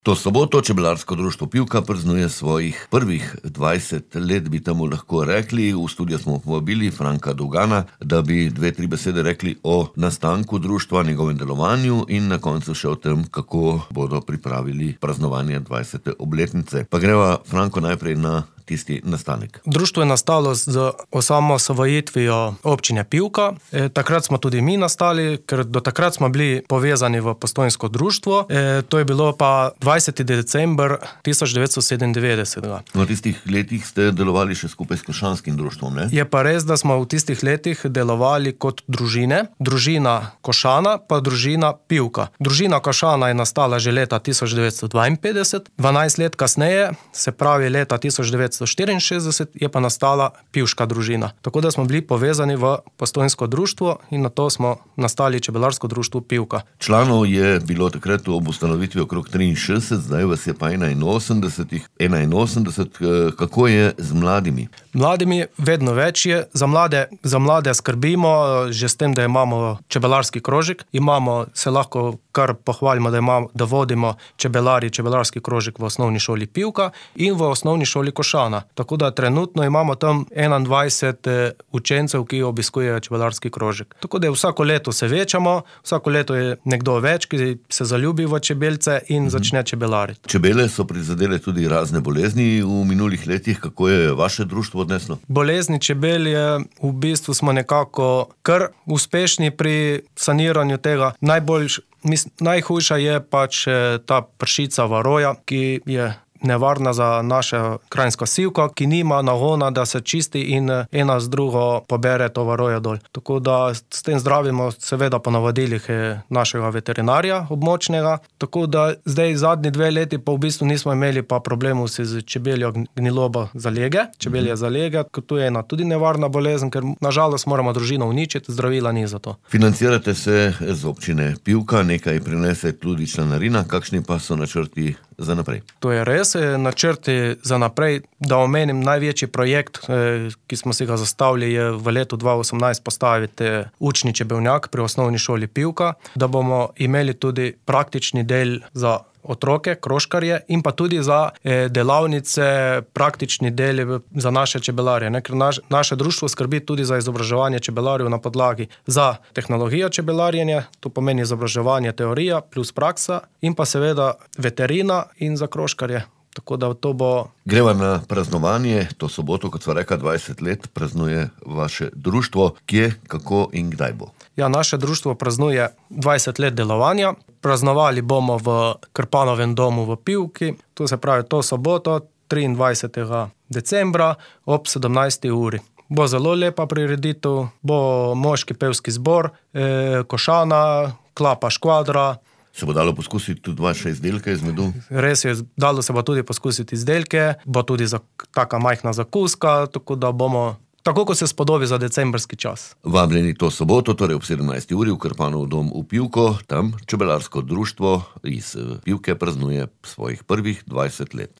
To soboto Čebelarsko društvo Pivka praznuje svojih prvih 20 let, bi temu lahko rekli. V studio smo povabili Franka Dugana, da bi 2-3 besede rekli o nastanku društva, njegovem delovanju in na koncu še o tem, kako bodo pripravili praznovanje 20. obletnice. Pa greva, Franko, najprej na tisti nastanek. Društvo je nastalo z osamosvojitvijo občine Pivka. Takrat smo tudi mi nastali, ker do takrat smo bili povezani v Postojnsko društvo. To je bilo pa 20. december 1997. V tistih letih ste delovali še skupaj s Košanskim društvom, ne? Je pa res, da smo v tistih letih delovali kot družine. Družina Košana pa družina Pivka. Družina Košana je nastala že leta 1952, 12 let kasneje, se pravi leta 1964, je pa nastala pivška družina. Tako da smo bili povezani v Postojnsko društvo in na to smo nastali Čebelarsko društvo Pivka. Članov je bilo takrat ob ustanovitvi okrog 63, zdaj vas je pa 81. Kako je z mladimi? Mladimi vedno več je. Za mlade skrbimo že s tem, da imamo čebelarski krožek. Se lahko kar pohvalimo, da vodimo čebelarski krožek v osnovni šoli Pivka in v osnovni šoli Košana. Tako da trenutno imamo tam 21 učencev, ki obiskujejo čebelarski krožek. Tako da vsako leto se večamo, vsako leto je nekdo več, ki se zaljubi v čebelce in začne čebelariti. Čebele so prizadele tudi razne bolezni v minulih letih. Kako je vaše društvo odneslo? Bolezni čebel je, v bistvu smo nekako kar uspešni pri saniranju tega. Najhujša je pač ta pršica varoja, ki je nevarna za naša krajinska sivka, ki nima nagona, da se čisti in ena z drugo pobere to varoja dol. Tako da s tem zdravimo seveda po navodilih našega veterinarja območnega. Tako da zdaj zadnji 2 leti pa v bistvu nismo imeli pa problemov z čebeljo gnilobo zalege. Čebelje zalege, to je ena tudi nevarna bolezen, ker nažalost moramo družino uničiti, zdravila ni za to. Financirate se z občine Pivka, nekaj prinese tudi članarina. Kakšni pa so načrti za naprej? To je res. Načrti za naprej, da omenim največji projekt, ki smo si ga zastavili, je v letu 2018 postaviti učni čebelnjak pri osnovni šoli Pivka, da bomo imeli tudi praktični del za otroke, krožkarje in pa tudi za delavnice, praktični del za naše čebelarje. Ker naše društvo skrbi tudi za izobraževanje čebelarjev na podlagi za tehnologijo čebelarjenja, to pomeni izobraževanje teorija plus praksa in pa seveda veterina in za krožkarje. Tako da to bo... Greva na praznovanje. To soboto, kot sva rekla, 20 let praznuje vaše društvo. Kje, kako in kdaj bo? Ja, naše društvo praznuje 20 let delovanja. Praznovali bomo v Krpanovem domu v Pivki. To se pravi to soboto, 23. decembra ob 17. uri. Bo zelo lepa prireditev, bo moški pevski zbor, Košana, Klapa Škvadra. Se bo dalo poskusiti tudi vaše izdelke iz medu? Res je, dalo se bo tudi poskusiti izdelke, bo tudi taka majhna zakuska, tako da bomo, tako kot se spodobi za decembrski čas. Vabljeni to soboto, torej ob 17. uri v Krpanov dom v Pivko, tam Čebelarsko društvo iz Pivke praznuje svojih prvih 20 let.